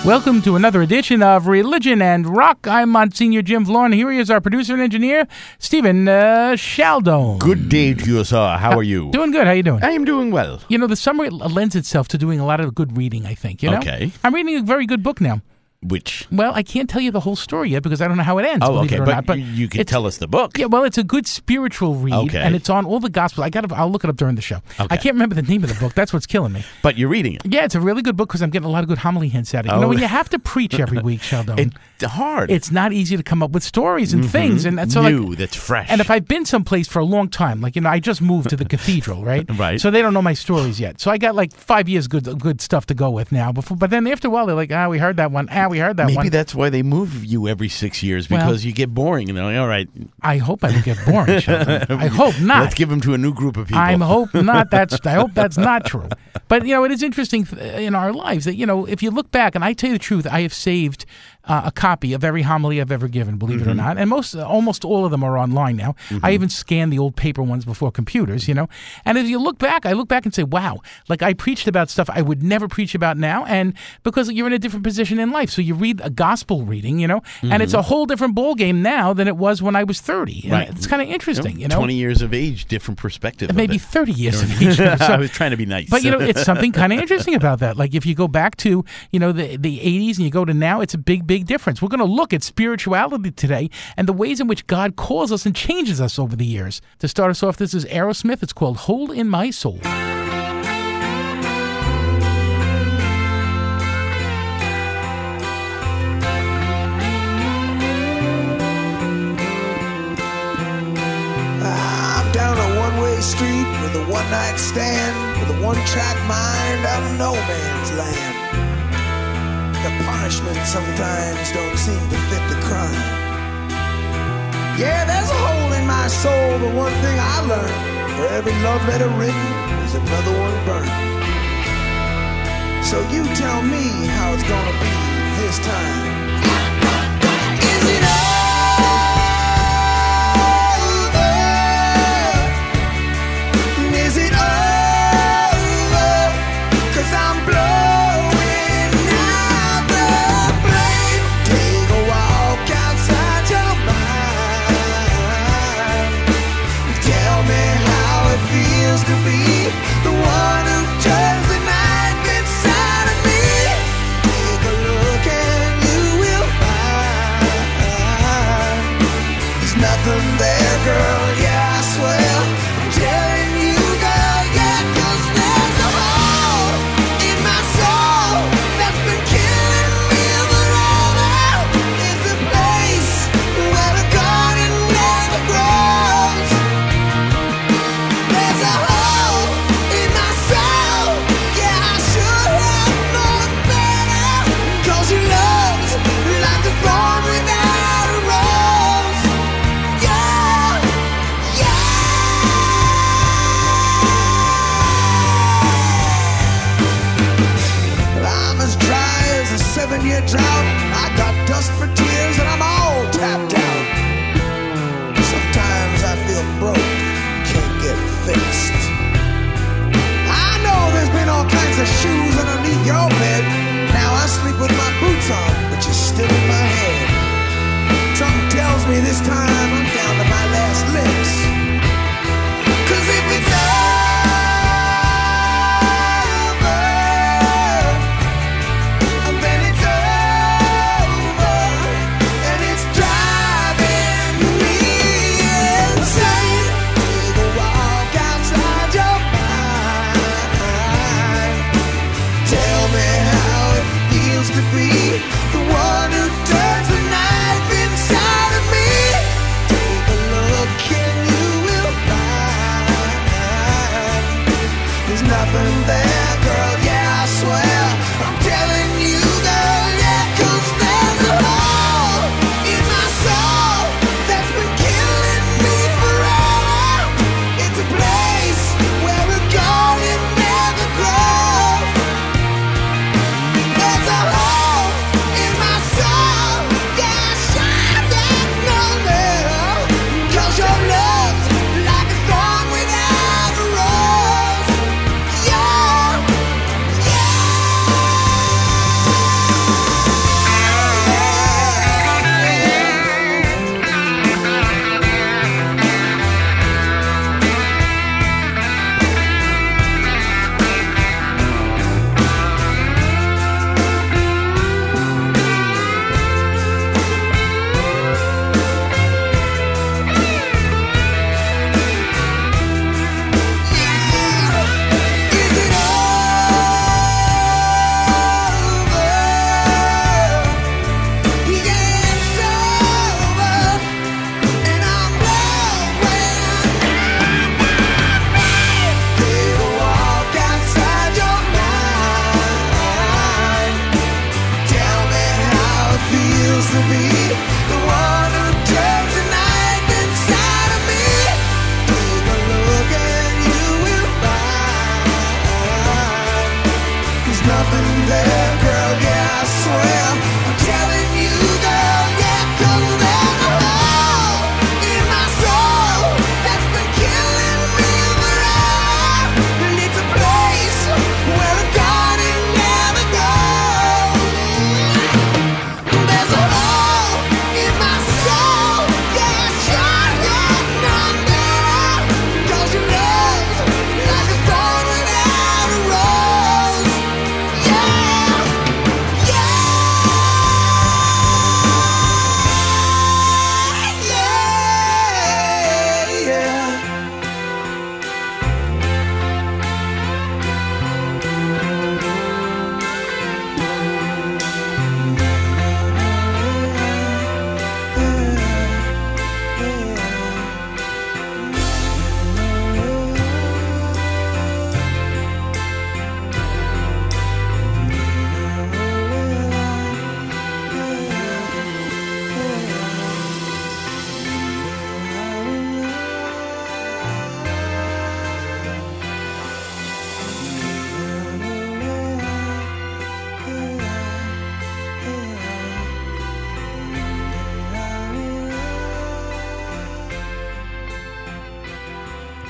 Welcome to another edition of Religion and Rock. I'm Monsignor Jim Vlorn. Here he is, our producer and engineer, Stephen Shaldone. Good day to you, sir. How are you? Doing good. How you doing? I am doing well. You know, the summer lends itself to doing a lot of good reading, I think. You know? Okay. I'm reading a very good book now. Which? Well, I can't tell you the whole story yet because I don't know how it ends. Oh, okay. It or But, not. But you can tell us the book. Yeah, well, it's a good spiritual read, Okay. and it's on all the Gospels. I'll look it up during the show. Okay. I can't remember the name of the book. That's what's killing me. But you're reading it. Yeah, it's a really good book because I'm getting a lot of good homily hints out of it. You know, when you have to preach every week, Sheldon, It's hard. it's not easy to come up with stories and things. And so New, like, that's fresh. and if I've been someplace for a long time, like, I just moved to the cathedral, right? Right. So they don't know my stories yet. So I got like 5 years good stuff to go with now. But then after a while, they're like, we heard that one. We heard that one. Maybe that's why they move you every 6 years, because you get boring. And they're like, all right. I hope I don't get boring, Sheldon. I hope not. Let's give them to a new group of people. I hope not. I hope that's not true. But, it is interesting in our lives that, if you look back, and I tell you the truth, I have saved a copy of every homily I've ever given, believe it or not. And almost all of them are online now. I even scan the old paper ones before computers, And as you look back, I look back and say, wow, like I preached about stuff I would never preach about now. And because you're in a different position in life. So you read a gospel reading, and it's a whole different ballgame now than it was when I was 30. And Right. it's kind of interesting, 20 years of age, different perspective. of Maybe it. 30 years of age. I was trying to be nice. But, it's something kind of interesting about that. Like if you go back to, the 80s and you go to now, it's a big, big difference. We're going to look at spirituality today and the ways in which God calls us and changes us over the years. To start us off, this is Aerosmith. It's called Hole in My Soul. I'm down a one-way street with a one-night stand, with a one-track mind out of no man's land. The punishment sometimes don't seem to fit the crime. Yeah, there's a hole in my soul, but one thing I learned, for every love letter written, there's another one burned. So you tell me how it's gonna be this time. Is it to be the one who turns the knife inside of me? Take a look and you will find there's nothing there, girl. Yeah, I swear I'm telling you, girl. Yeah, 'cause there's a hole in my soul that's been killing me forever. It's a place where the garden never grows. There's a hole in my soul. Yeah, I should have known better. 'Cause your love's like a thorn without a rose. Yeah,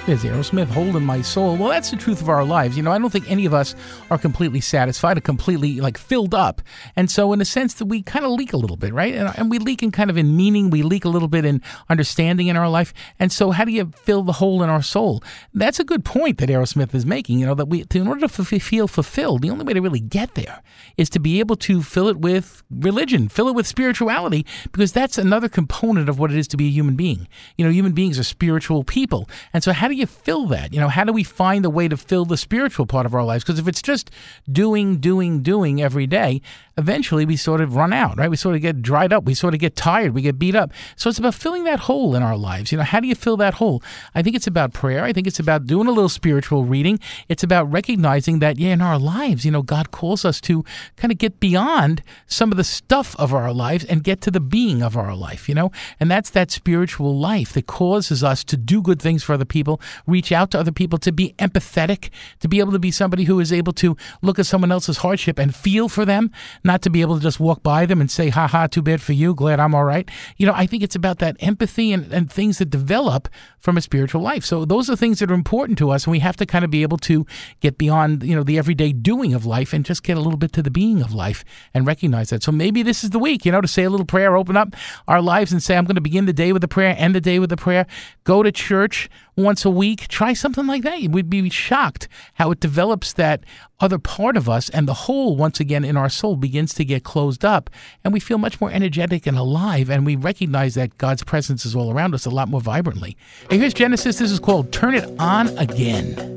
There's Aerosmith, Hole in My Soul. Well, that's the truth of our lives. I don't think any of us are completely satisfied or completely filled up. And so in a sense that we kind of leak a little bit, right? And we leak in meaning, we leak a little bit in understanding in our life. And so how do you fill the hole in our soul? That's a good point that Aerosmith is making, that in order to feel fulfilled, the only way to really get there is to be able to fill it with religion, fill it with spirituality, because that's another component of what it is to be a human being. Human beings are spiritual people. And so how do you fill that? How do we find a way to fill the spiritual part of our lives? Because if it's just doing every day, eventually we sort of run out, right? We sort of get dried up. We sort of get tired. We get beat up. So it's about filling that hole in our lives. How do you fill that hole? I think it's about prayer. I think it's about doing a little spiritual reading. It's about recognizing that, in our lives, God calls us to kind of get beyond some of the stuff of our lives and get to the being of our life, And that's that spiritual life that causes us to do good things for other people, reach out to other people, to be empathetic, to be able to be somebody who is able to look at someone else's hardship and feel for them, not to be able to just walk by them and say, ha ha, too bad for you, glad I'm all right. I think it's about that empathy and things that develop from a spiritual life. So those are things that are important to us, and we have to kind of be able to get beyond, the everyday doing of life and just get a little bit to the being of life and recognize that. So maybe this is the week, to say a little prayer, open up our lives and say, I'm going to begin the day with a prayer, end the day with a prayer, go to church once a week, try something like that. We'd be shocked how it develops that other part of us, and the hole, once again, in our soul begins to get closed up, and we feel much more energetic and alive, and we recognize that God's presence is all around us a lot more vibrantly. Hey, here's Genesis. This is called Turn It On Again.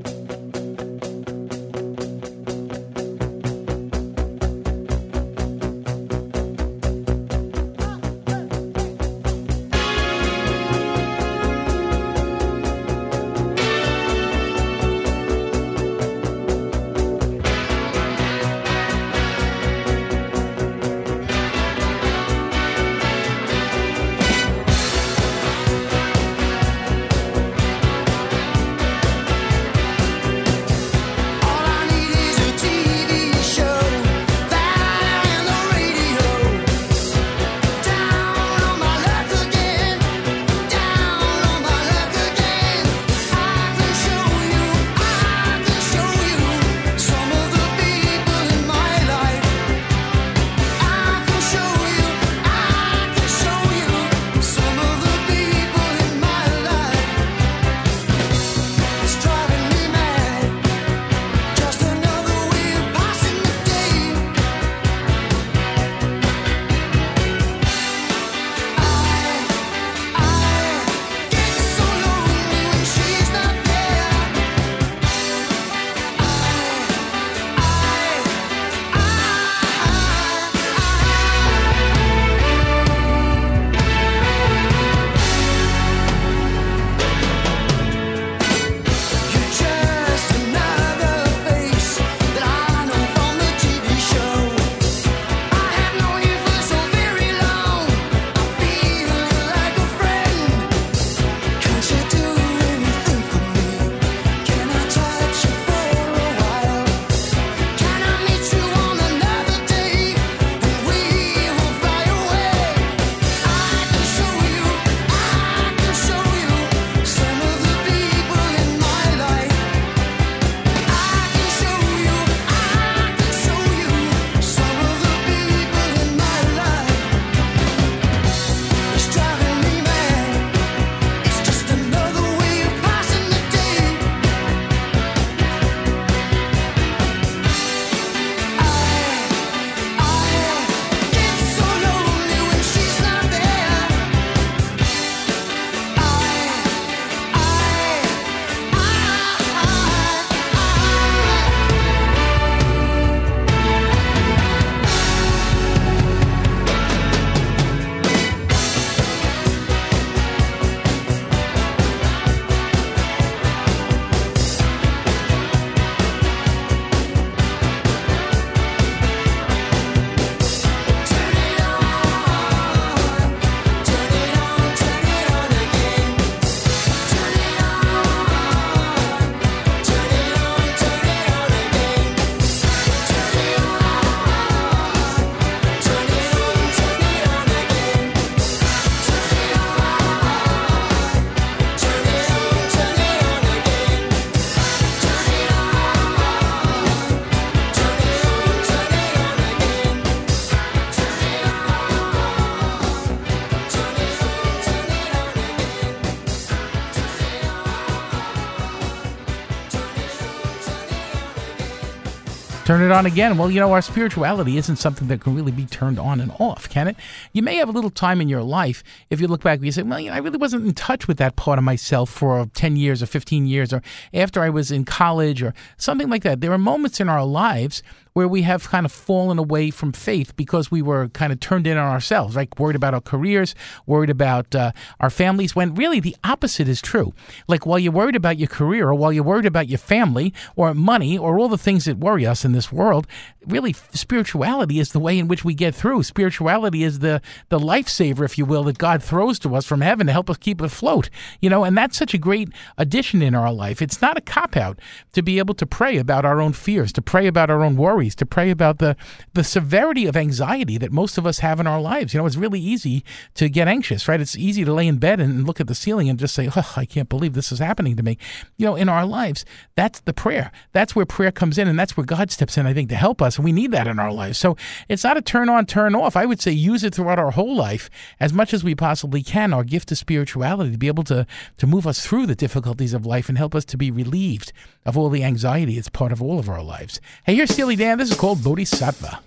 Turn it on again. Well, you know, our spirituality isn't something that can really be turned on and off, can it? You may have a little time in your life, if you look back and you say, well, you know, I really wasn't in touch with that part of myself for 10 years or 15 years or after I was in college or something like that. There are moments in our lives where we have kind of fallen away from faith because we were kind of turned in on ourselves, right? Worried about our careers, worried about our families, when really the opposite is true. Like while you're worried about your career or while you're worried about your family or money or all the things that worry us in this world, really spirituality is the way in which we get through. Spirituality is the lifesaver, if you will, that God throws to us from heaven to help us keep afloat. You know, and that's such a great addition in our life. It's not a cop-out to be able to pray about our own fears, to pray about our own worries, to pray about the severity of anxiety that most of us have in our lives. You know, it's really easy to get anxious, right? It's easy to lay in bed and look at the ceiling and just say, oh, I can't believe this is happening to me. You know, in our lives, that's the prayer. That's where prayer comes in, and that's where God steps in, I think, to help us, and we need that in our lives. So it's not a turn on, turn off. I would say use it throughout our whole life as much as we possibly can, our gift of spirituality, to be able to move us through the difficulties of life and help us to be relieved of all the anxiety that's part of all of our lives. Hey, here's Steely Dan. This is called Bodhisattva.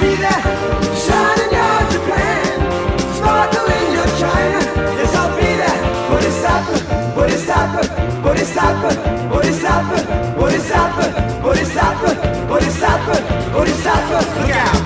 be there, shine in your Japan, sparkle in your China. Yes, I'll be there. Bodhisattva, Bodhisattva, Bodhisattva, Bodhisattva, Bodhisattva, Bodhisattva, Bodhisattva, Bodhisattva. Look out!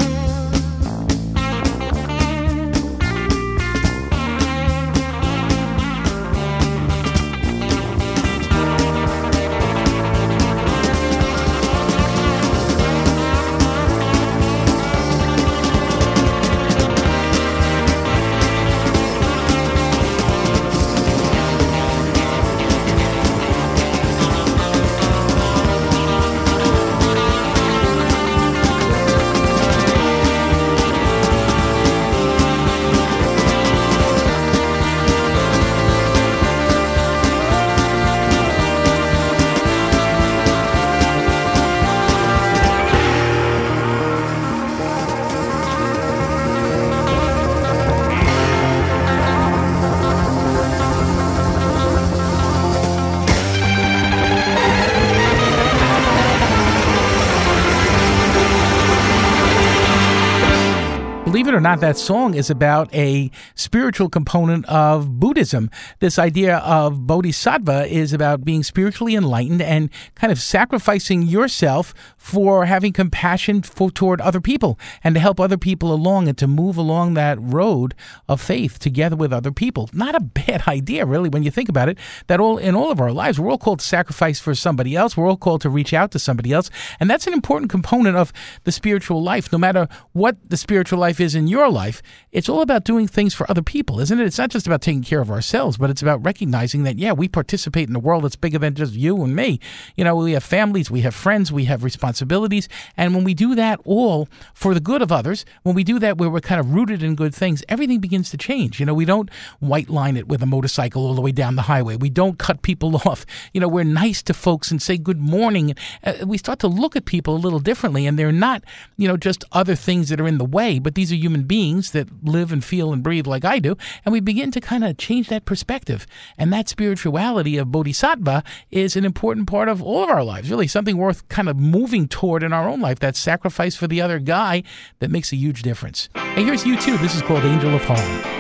Believe it or not, that song is about a spiritual component of Buddhism. This idea of bodhisattva is about being spiritually enlightened and kind of sacrificing yourself for having compassion toward other people and to help other people along and to move along that road of faith together with other people. Not a bad idea, really, when you think about it, that in all of our lives, we're all called to sacrifice for somebody else. We're all called to reach out to somebody else. And that's an important component of the spiritual life. No matter what the spiritual life is in your life, it's all about doing things for other people, isn't it? It's not just about taking care of ourselves, but it's about recognizing that, yeah, we participate in a world that's bigger than just you and me. You know, we have families, we have friends, we have responsibilities. And when we do that all for the good of others, when we do that where we're kind of rooted in good things, everything begins to change. You know, we don't white line it with a motorcycle all the way down the highway. We don't cut people off. You know, we're nice to folks and say good morning. We start to look at people a little differently, and they're not, you know, just other things that are in the way, but these are human beings that live and feel and breathe like I do, and we begin to kind of change that perspective. And that spirituality of bodhisattva is an important part of all of our lives, really something worth kind of moving toward in our own life, that sacrifice for the other guy that makes a huge difference. And here's U2. This is called Angel of Harm.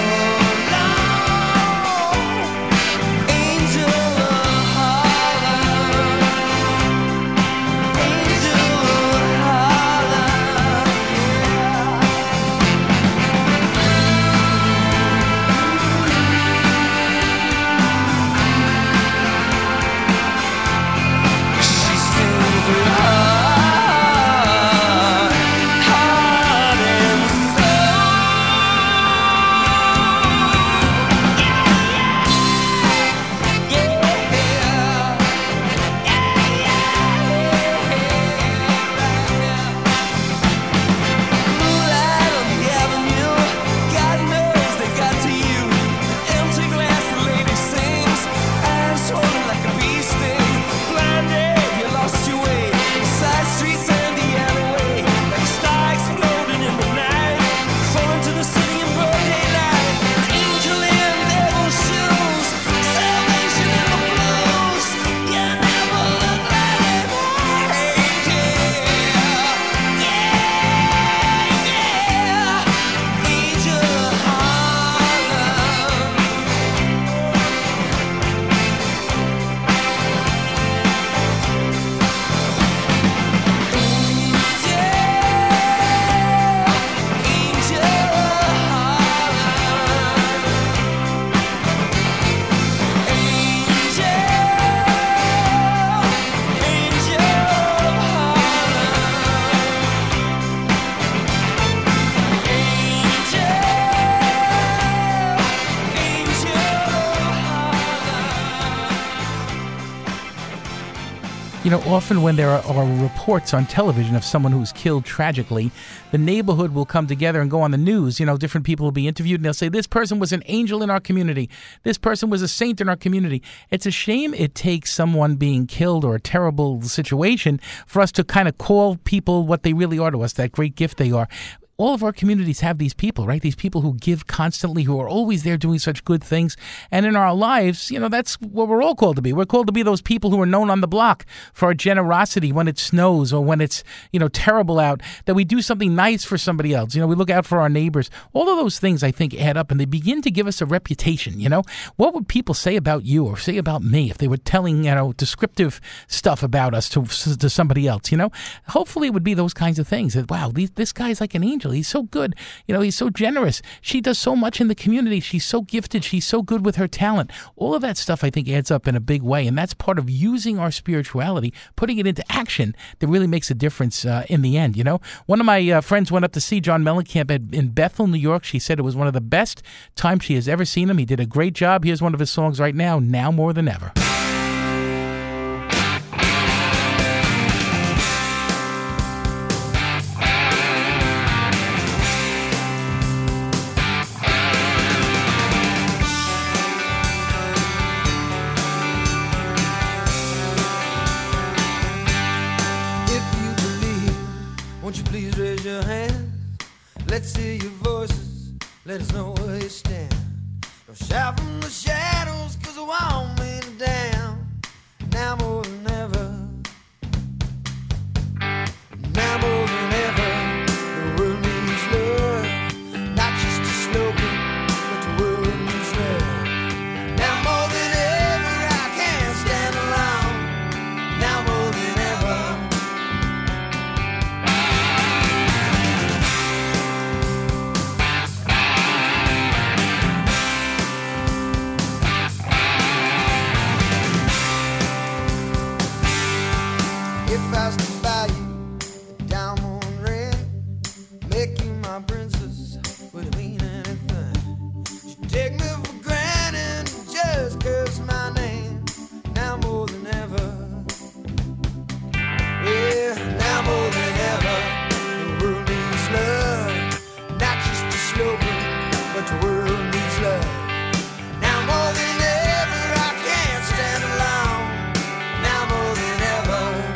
Angel of often when there are reports on television of someone who's killed tragically, the neighborhood will come together and go on the news. Different people will be interviewed and they'll say, this person was an angel in our community. This person was a saint in our community. It's a shame it takes someone being killed or a terrible situation for us to kind of call people what they really are to us, that great gift they are. All of our communities have these people, right? These people who give constantly, who are always there doing such good things. And in our lives, that's what we're all called to be. We're called to be those people who are known on the block for our generosity when it snows or when it's, terrible out, that we do something nice for somebody else. We look out for our neighbors. All of those things, I think, add up and they begin to give us a reputation. What would people say about you or say about me if they were telling, descriptive stuff about us to somebody else, Hopefully it would be those kinds of things that, wow, this guy's like an angel. He's so good. He's so generous. She does so much in the community. She's so gifted. She's so good with her talent. All of that stuff, I think, adds up in a big way. And that's part of using our spirituality, putting it into action that really makes a difference in the end. One of my friends went up to see John Mellencamp in Bethel, New York. She said it was one of the best times she has ever seen him. He did a great job. Here's one of his songs right now, Now More Than Ever. Won't you please raise your hand? Let's hear your voices. Let us know where you stand. Don't shout from the shadows, 'cause I won't me down. Now more than ever. Now more than ever. The world needs love. Not just a slogan, but the world needs love. Now more than ever, I can't stand alone. Now more than ever. If I stood by you, a diamond ring, make you my princess, would it mean anything? You take me for granted just 'cause my name. Now more than ever. Yeah, now more than ever. The world needs love. Not just a slogan, but the world needs love. Now more than ever, I can't stand alone. Now more than ever.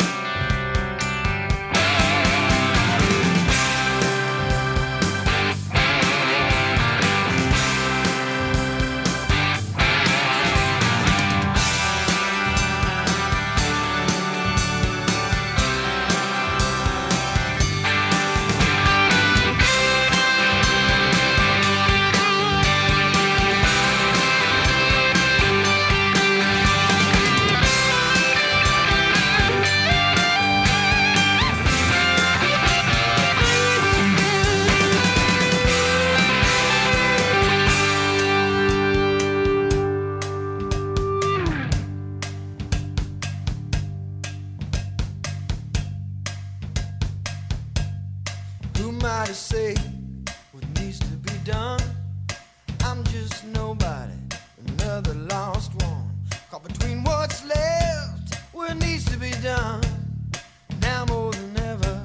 Who might have say what needs to be done? I'm just nobody, another lost one. Caught between what's left, what needs to be done. Now more than ever.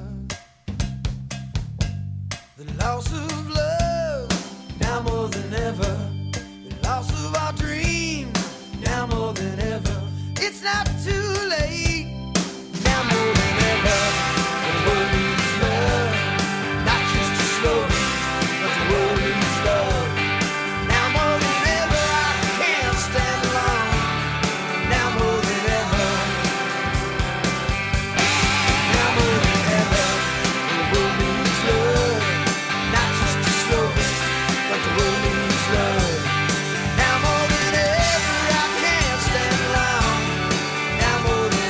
The loss of love, now more than ever. The loss of our dream, now more than ever. It's not too late, now more than ever. The world needs love. Not just a slogan, but the world needs love. Now more than ever, I can't stand alone. Now more than ever. Now more than ever, the world needs love. Not just a slogan, but the world needs love. Now more than ever, I can't stand alone. Now more than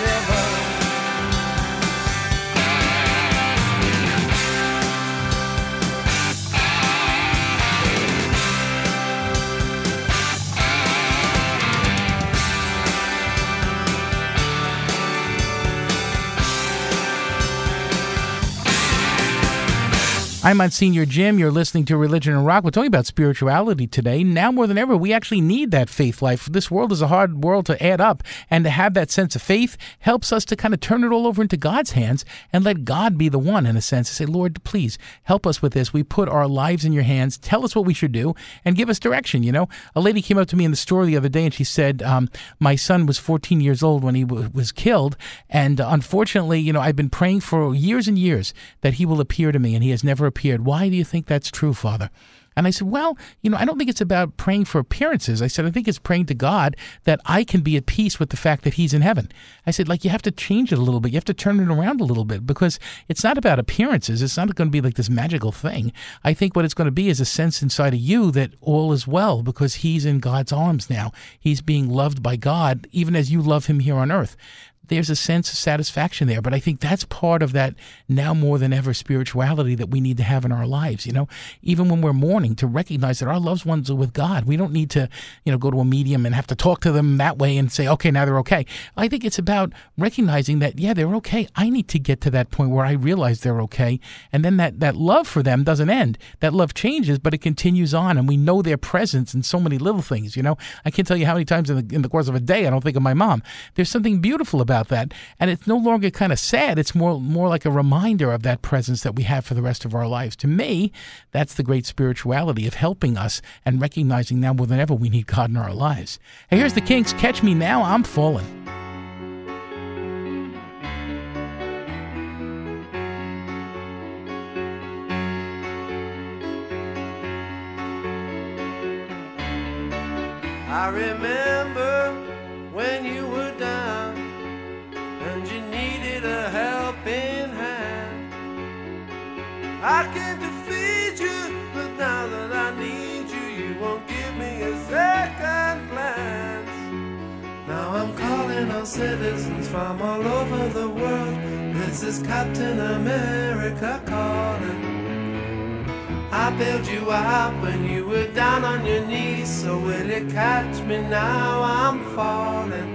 I'm Monsignor Jim. You're listening to Religion and Rock. We're talking about spirituality today. Now more than ever, we actually need that faith life. This world is a hard world to add up, and to have that sense of faith helps us to kind of turn it all over into God's hands and let God be the one, in a sense, to say, Lord, please help us with this. We put our lives in your hands. Tell us what we should do and give us direction. You know, a lady came up to me in the store the other day and she said, my son was 14 years old when he was killed, and unfortunately, you know, I've been praying for years and years that he will appear to me, and he has never appeared. Why do you think that's true, Father? And I said, well, you know, I don't think it's about praying for appearances. I said, I think it's praying to God that I can be at peace with the fact that he's in heaven. I said, like, you have to change it a little bit. You have to turn it around a little bit, because it's not about appearances. It's not going to be like this magical thing. I think what it's going to be is a sense inside of you that all is well, because he's in God's arms now. He's being loved by God, even as you love him here on earth. There's a sense of satisfaction there. But I think that's part of that now more than ever spirituality that we need to have in our lives, you know, even when we're mourning, to recognize that our loved ones are with God. We don't need to, you know, go to a medium and have to talk to them that way and say, okay, now they're okay. I think it's about recognizing that, yeah, they're okay. I need to get to that point where I realize they're okay. And then that love for them doesn't end. That love changes, but it continues on. And we know their presence in so many little things, you know. I can't tell you how many times in the course of a day I don't think of my mom. There's something beautiful about that, and it's no longer kind of sad. It's more like a reminder of that presence that we have for the rest of our lives. To me, that's the great spirituality of helping us and recognizing now more than ever we need God in our lives. Hey, here's the Kinks. Catch Me Now, I'm Falling. I remember when you were down and you needed a helping hand. I came to feed you, but now that I need you, you won't give me a second glance. Now I'm calling on citizens from all over the world. This is Captain America calling. I bailed you out when you were down on your knees, so will you catch me now? I'm falling.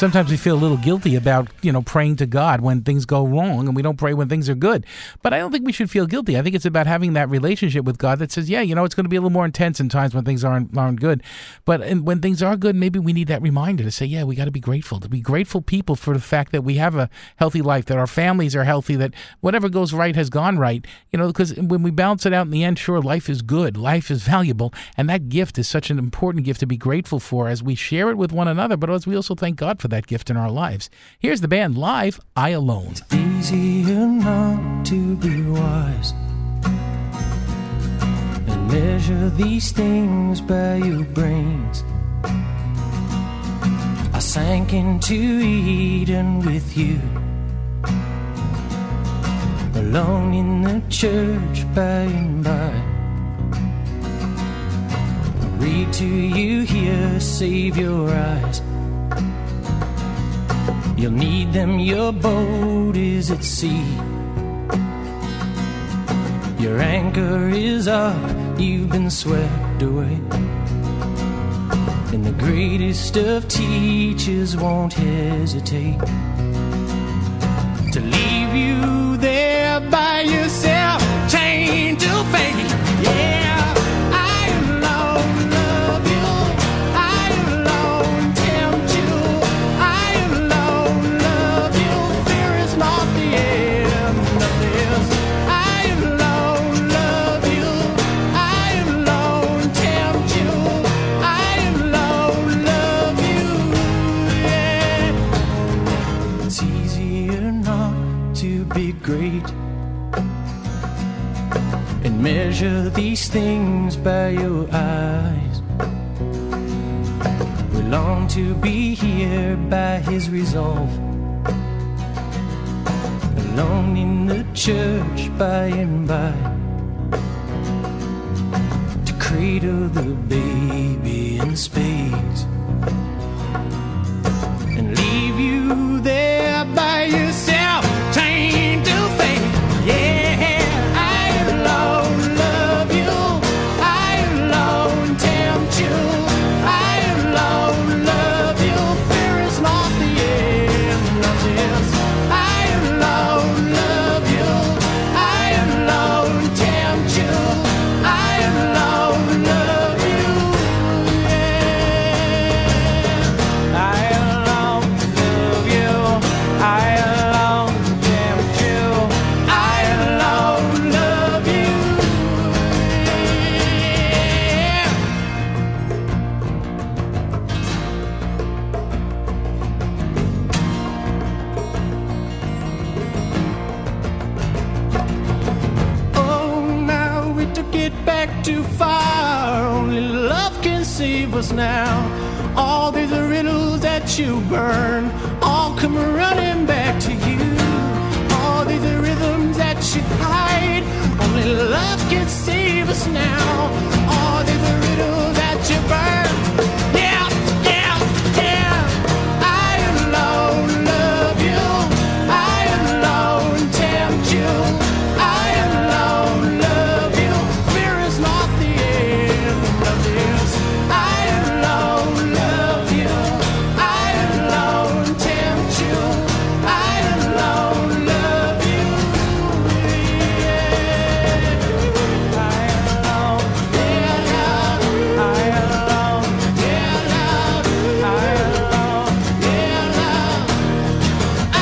sometimes we feel a little guilty about, praying to God when things go wrong, and we don't pray when things are good. But I don't think we should feel guilty. I think it's about having that relationship with God that says, it's going to be a little more intense in times when things aren't good. But when things are good, maybe we need that reminder to say, we got to be grateful. To be grateful people for the fact that we have a healthy life, that our families are healthy, that whatever goes right has gone right. Because when we balance it out in the end, sure, life is good, life is valuable, and that gift is such an important gift to be grateful for as we share it with one another, but as we also thank God for that gift in our lives. Here's the band live, I Alone. Easier not to be wise and measure these things by your brains. I sank into Eden with you, alone in the church by and by. I read to you here, save your eyes. You'll need them, your boat is at sea. Your anchor is up, you've been swept away. And the greatest of teachers won't hesitate to leave you there by yourself, chained to faith. Yeah. Great and measure these things by your eyes. We long to be here by his resolve, alone in the church by and by, to cradle the baby in spades and leave you there by yourself, chained to faith. Yeah, I alone love you, I alone tempt you, I alone love you. Fear is not the end of this. I alone love you, I alone tempt you, I alone love you. Yeah, I alone love you, I alone tempt you, I alone love you. Oh, now we took it back too far. Only love can save us now. All these riddles that you burn all come running back to you. All these rhythms that you hide, only love can save us now. All these riddles that you burn. Yeah, yeah, yeah. I alone love you, I alone tempt you, I alone love you. Fear is not the end of this. I alone love you, I alone tempt you, I alone love you. Yeah. I alone, yeah, love. I alone, yeah, love. I alone, yeah, love. I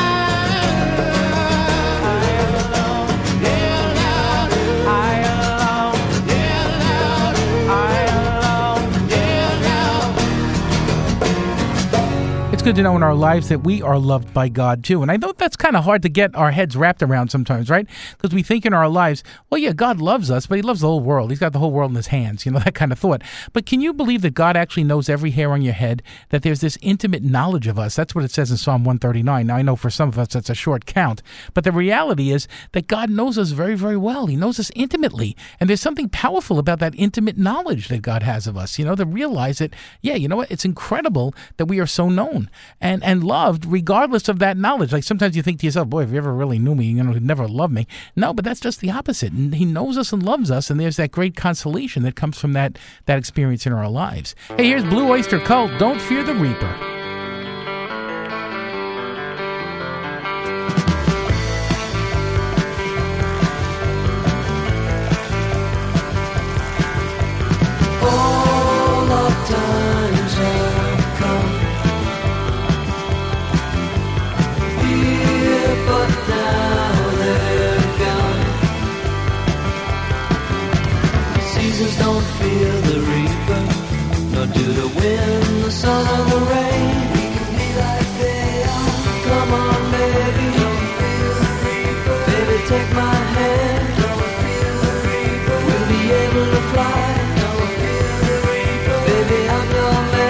alone, yeah, love. I alone, yeah, love. I alone, yeah, love. It's good to know in our lives that we are loved by God too. And I know that's kind of hard to get our heads wrapped around sometimes, right? Because we think in our lives, well, yeah, God loves us, but he loves the whole world. He's got the whole world in his hands, that kind of thought. But can you believe that God actually knows every hair on your head, that there's this intimate knowledge of us? That's what it says in Psalm 139. Now, I know for some of us that's a short count, but the reality is that God knows us very, very well. He knows us intimately. And there's something powerful about that intimate knowledge that God has of us, to realize that, yeah, you know what? It's incredible that we are so known and loved regardless of that knowledge. Like sometimes you think to yourself, boy, if you ever really knew me, you'd never love me. No, but that's just the opposite. And he knows us and loves us, and there's that great consolation that comes from that experience in our lives. Hey, here's Blue Oyster Cult, Don't Fear the Reaper. fear the reaper, nor do the wind, the sun, or the rain. We can be like they are. Come on, baby, don't fear the reaper. Baby, take my hand, don't fear the reaper. We'll be able to fly, don't fear the reaper. Baby, I'm your man.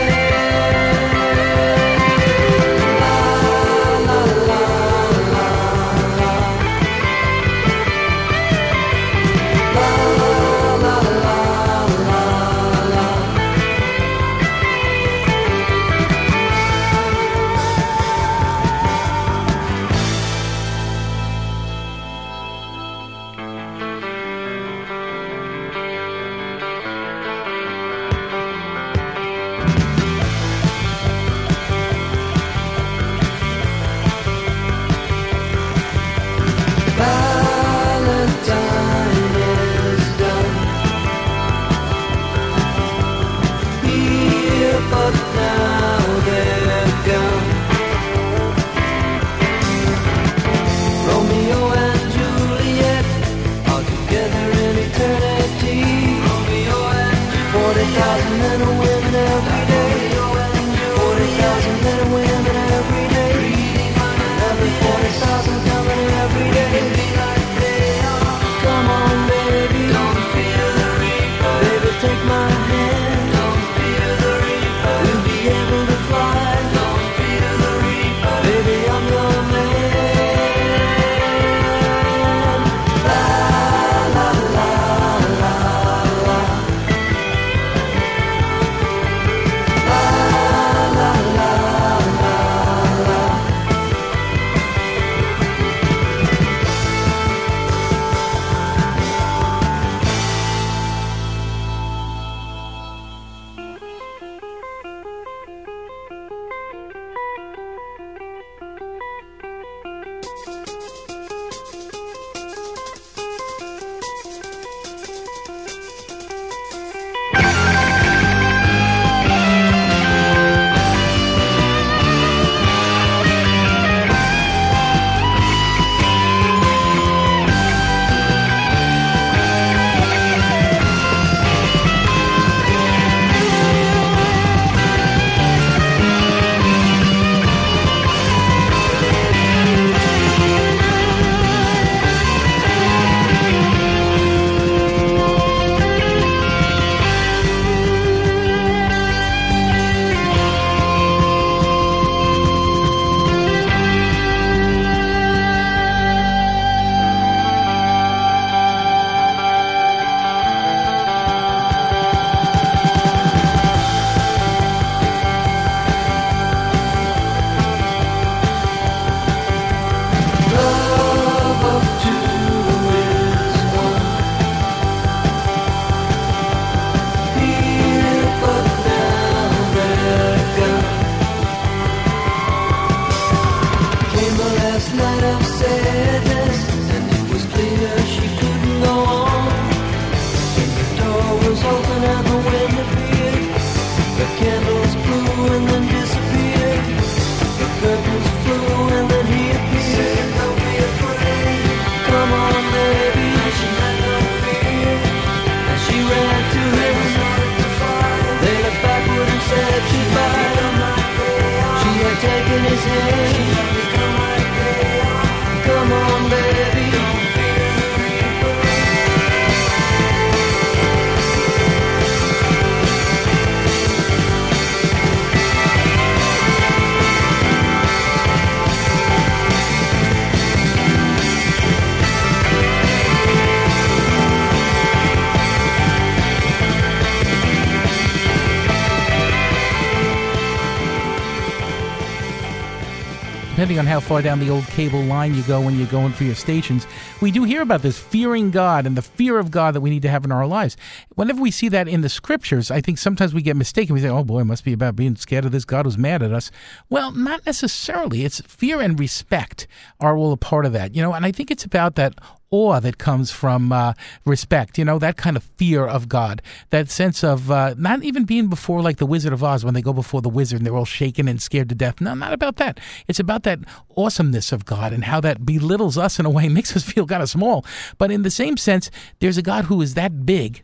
Depending on how far down the old cable line you go when you're going for your stations, we do hear about this fearing God and the fear of God that we need to have in our lives. Whenever we see that in the scriptures, I think sometimes we get mistaken. We say, oh boy, it must be about being scared of this God who's mad at us. Well, not necessarily. It's fear and respect are all a part of that, and I think it's about that awe that comes from respect, that kind of fear of God, that sense of not even being before like the Wizard of Oz when they go before the wizard and they're all shaken and scared to death. No, not about that. It's about that awesomeness of God and how that belittles us in a way, makes us feel kind of small. But in the same sense, there's a God who is that big,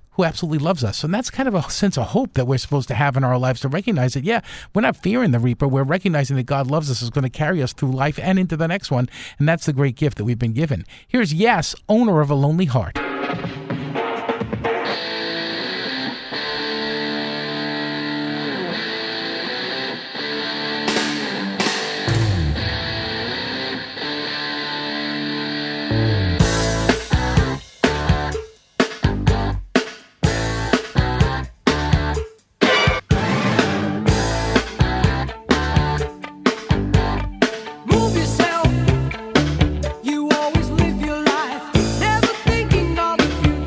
who absolutely loves us. And that's kind of a sense of hope that we're supposed to have in our lives, to recognize that, yeah, we're not fearing the reaper. We're recognizing that God loves us, is going to carry us through life and into the next one. And that's the great gift that we've been given. Here's Yes, owner of a lonely heart. Move yourself. You always live your life, never thinking of the future.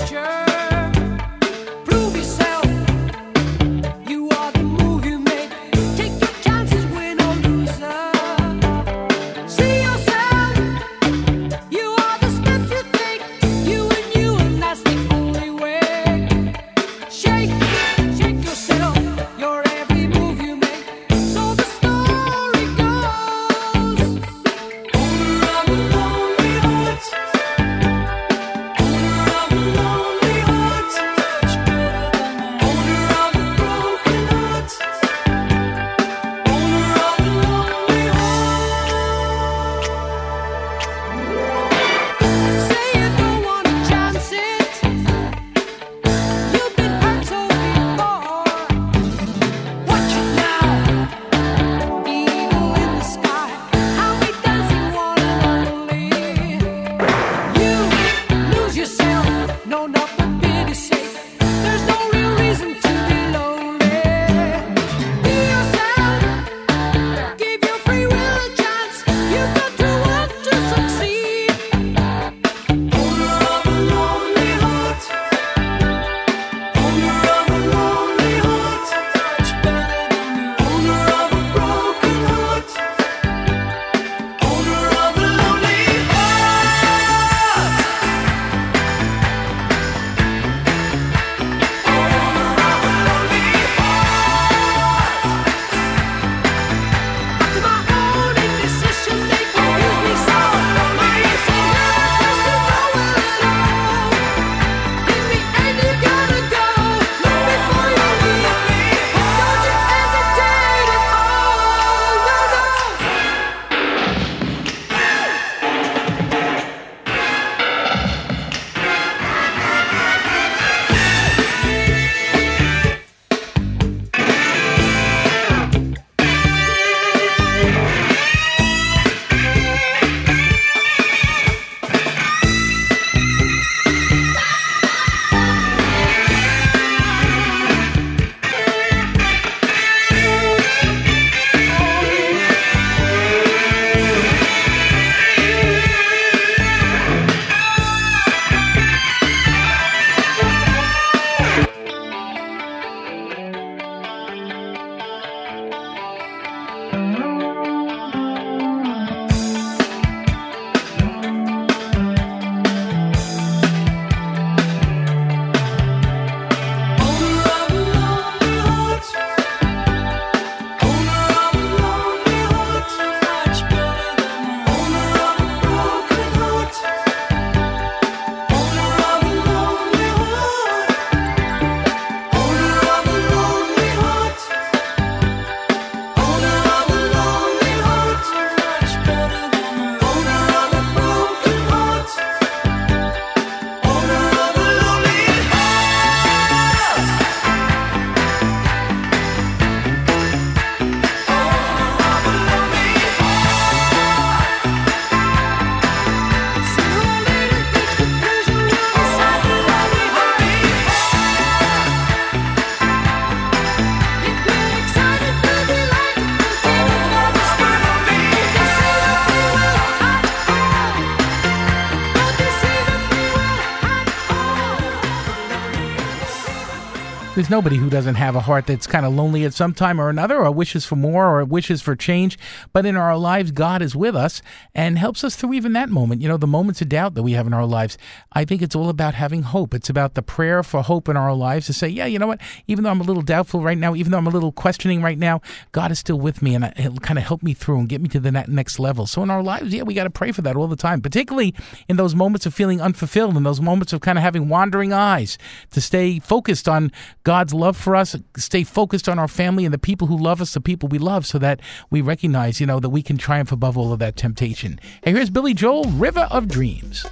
There's nobody who doesn't have a heart that's kind of lonely at some time or another, or wishes for more, or wishes for change. But in our lives, God is with us and helps us through even that moment. You know, the moments of doubt that we have in our lives. I think it's all about having hope. It's about the prayer for hope in our lives to say, yeah, you know what? Even though I'm a little doubtful right now, even though I'm a little questioning right now, God is still with me, and He'll kind of help me through and get me to the next level. So in our lives, yeah, we got to pray for that all the time, particularly in those moments of feeling unfulfilled, in those moments of kind of having wandering eyes, to stay focused on God's love for us, stay focused on our family and the people who love us, the people we love, so that we recognize, you know, that we can triumph above all of that temptation. Hey, here's Billy Joel, River of Dreams.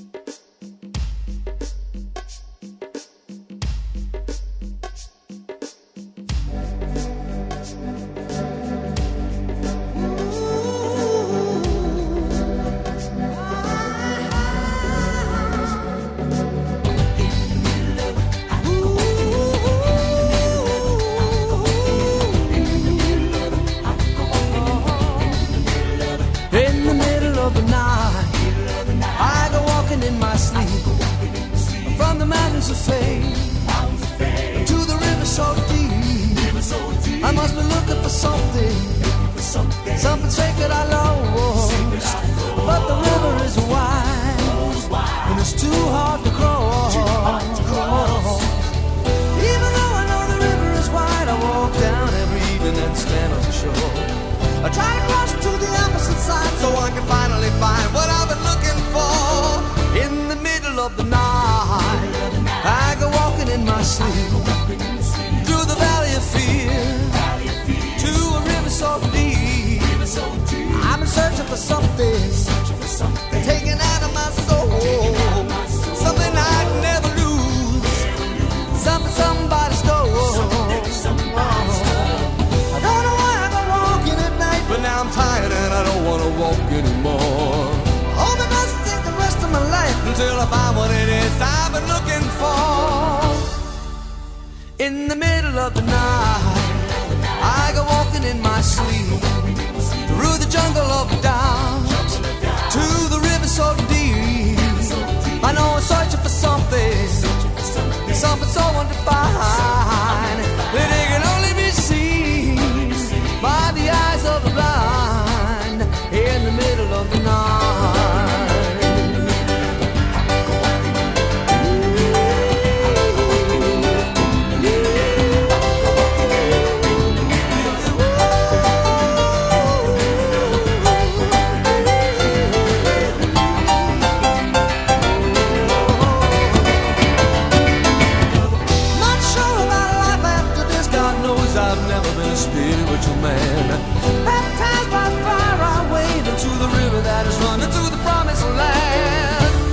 Of fame to the river so deep. I must be looking for something sacred I lost. But the river is wide and it's too hard to cross. Even though I know the river is wide, I walk down every evening and stand on the shore. I try to cross to the opposite side so I can finally find what I've been looking for. In the middle of the night, I go walking in my sleep through the valley of fear to a river so deep. I've been searching for something taken out of my soul, something I'd never lose, something somebody stole. I don't know why I go walking at night, but now I'm tired and I don't want to walk anymore. Hope I must take the rest of my life until I find what it is I've been looking for. In the middle of the night, I go walking in my sleep through the jungle of doubt to the river so deep. I know I'm searching for something so undefined that it can only be seen by the eyes of the blind. In the middle of the night. Spiritual man, baptized by fire, I wade into the river that is running to the promised land.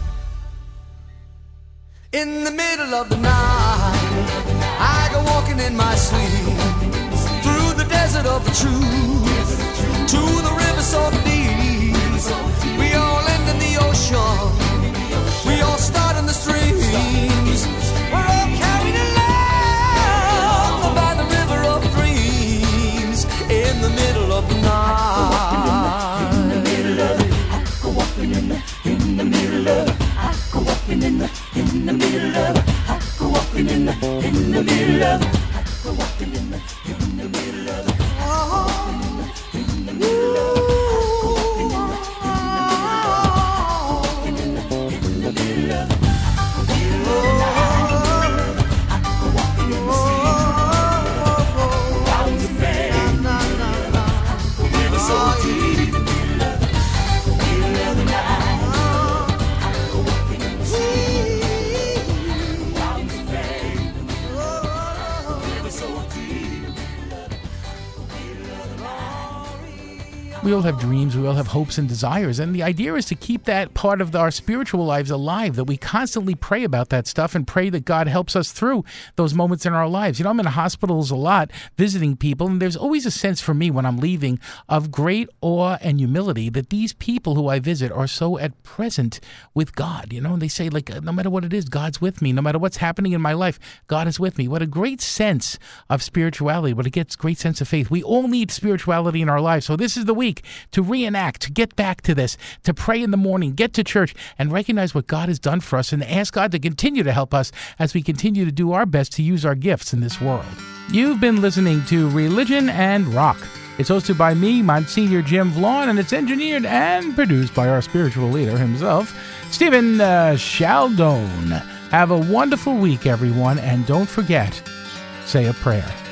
In the middle of the night, I go walking in my sleep through the desert of the truth to the river so deep. We all end in the ocean, we all start in the streams. We're all carried along by the river of dreams. In the middle of the night, in the middle of it, I go walking in the middle of it, I go walking in the middle of it, I go walking in the middle of it, I go walking in the middle of it. In the middle of it. We all have dreams, we all have hopes and desires, and the idea is to keep that part of our spiritual lives alive, that we constantly pray about that stuff and pray that God helps us through those moments in our lives. You know, I'm in hospitals a lot visiting people, and there's always a sense for me when I'm leaving of great awe and humility that these people who I visit are so at present with God, you know, and they say, like, no matter what it is, God's with me. No matter what's happening in my life, God is with me. What a great sense of spirituality, what a great sense of faith. We all need spirituality in our lives. So this is the week week to reenact, to get back to this, to pray in the morning, get to church, and recognize what God has done for us and ask God to continue to help us as we continue to do our best to use our gifts in this world. You've been listening to Religion and Rock. It's hosted by me, Monsignor Jim Vaughn, and it's engineered and produced by our spiritual leader himself, Stephen Chaldone. Have a wonderful week, everyone, and don't forget, say a prayer.